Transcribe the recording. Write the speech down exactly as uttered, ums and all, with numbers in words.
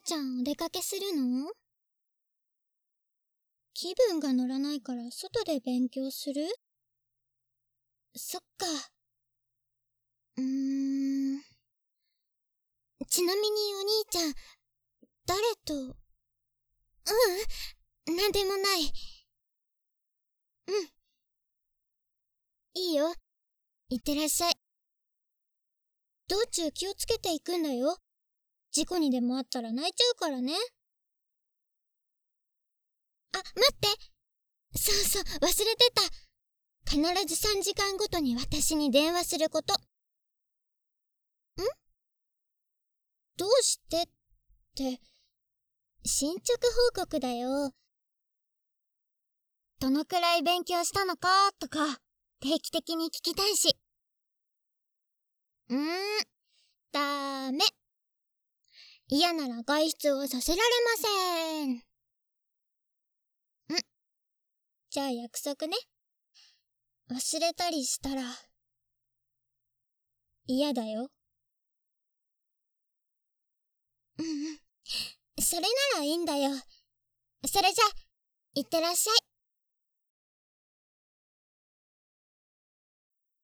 ちゃんお出かけするの？気分が乗らないから外で勉強する？そっか。うーん。ちなみにお兄ちゃん、誰と？ううん、なんでもない。うん。いいよ。いってらっしゃい。道中気をつけていくんだよ。事故にでもあったら泣いちゃうからね。あ、待って。そうそう、忘れてた。必ずさんじかんごとに私に電話すること。ん？どうしてって、進捗報告だよ。どのくらい勉強したのかとか、定期的に聞きたいし。うーん、ダメ。嫌なら外出をさせられません。ん？じゃあ約束ね。忘れたりしたら、嫌だよ。うんうん。それならいいんだよ。それじゃ、いってらっしゃい。